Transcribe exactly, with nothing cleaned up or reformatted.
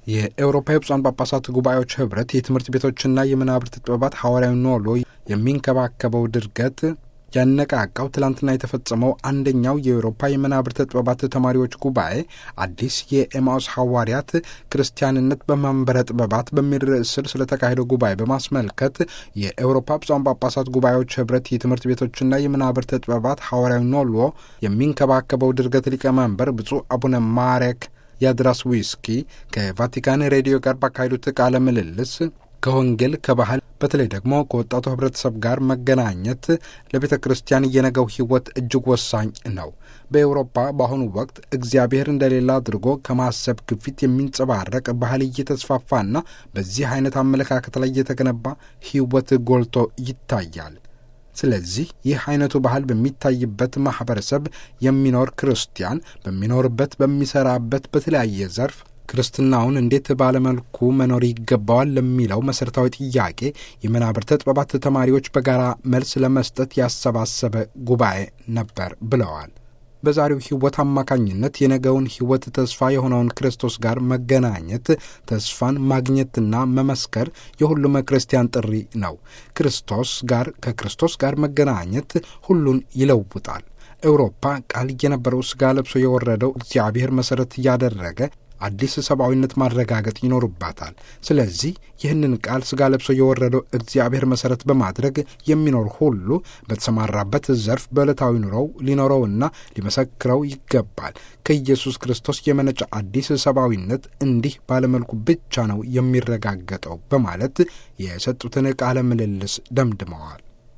የአውሮፓ ብፁዓን ጳጳሳት ጉባኤዎች ህብረት የትምህርት ቤቶችና የመናብርት ጥበባት ሐዋርያዊ ኖሎ የሚንከባከበው ድርገት ያነቃቃው ትላንትና የተፈጸመው አንደኛው የአውሮፓ የመናብርት ጥበባት ተማሪዎች ጉባኤ አዲስ የኤማውስ ሐዋርያት ክርስቲያንነት በመንበረ ጥበባት በሚል ርዕስ ስር ስለተካሄደው ጉባኤ በማስመልከት የአውሮፓ ብፁዓን ጳጳሳት ጉባኤዎች ህብረት የትምህርት ቤቶችና የመናብርት ጥበባት ሐዋርያዊ ኖሎ የሚንከባከበው ድርገት ሊቀመንበር ብፁዕ አቡነ ማሬክ ያድራስዊስኪ ከቫቲካን ሬዲዮ ጋር ባካሄዱት ቃለ ምልልስ ከወንጌል ከባህል በተለይ ደግሞ ከወጣቱ ህብረተሰብ ጋር መገናኘት ለቤተ ክርስቲያን የነገው ህይወት እጅግ ወሳኝ ነው። በአውሮፓ በአሁኑ ወቅት እግዚአብሔር እንደሌላ አድርጎ ከማሰብ ግፊት የሚንጸባረቅ ባህል እየተስፋፋና በዚህ አይነት አመለካከት ላይ የተገነባ ህይወት ጎልቶ ይታያል። ስለዚህ ይህ አይነቱ ባህል በሚታይበት ማህበረሰብ የሚኖር ክርስቲያን በሚኖርበት በሚሰራበት በተለያየ ዘርፍ ክርስትናውን እንዴት ባለመልኩ መኖር ይገባዋል ለሚለው መሰረታዊ ጥያቄ የመናብርት ጥበባት ተማሪዎች በጋራ መልስ ለመስጠት ያሰባሰበ ጉባኤ ነበር ብለዋል። በዛሬው ህይወት አማካኝነት የነገውን ህይወት ተስፋ የሆነውን ክርስቶስ ጋር መገናኘት ተስፋን ማግኘትና መመስከር የሁሉም ክርስቲያን ጥሪ ነው። ክርስቶስ ጋር ከክርስቶስ ጋር መገናኘት ሁሉን ይለውጣል። አውሮፓ ቃል የነበረው ሥጋ ለብሶ የወረደው እግዚአብሔር መሰረት ያደረገ አዲስ ሰብአዊነት ማረጋገጥ ይኖርባታል። ስለዚህ ይህንን ቃል ሥጋ ለብሶ የወረደው እግዚአብሔር መሰረት በማድረግ የሚኖር ሁሉ በተሰማራበት ዘርፍ በዕለታዊ ኑሮው ሊኖረውና ሊመሰክረው ይገባል። ከኢየሱስ ክርስቶስ የመነጨ አዲስ ሰብአዊነት እንዲህ ባለመልኩ ብቻ ነው የሚረጋገጠው በማለት የሰጡትን ቃለ ምልልስ ደምድመዋል።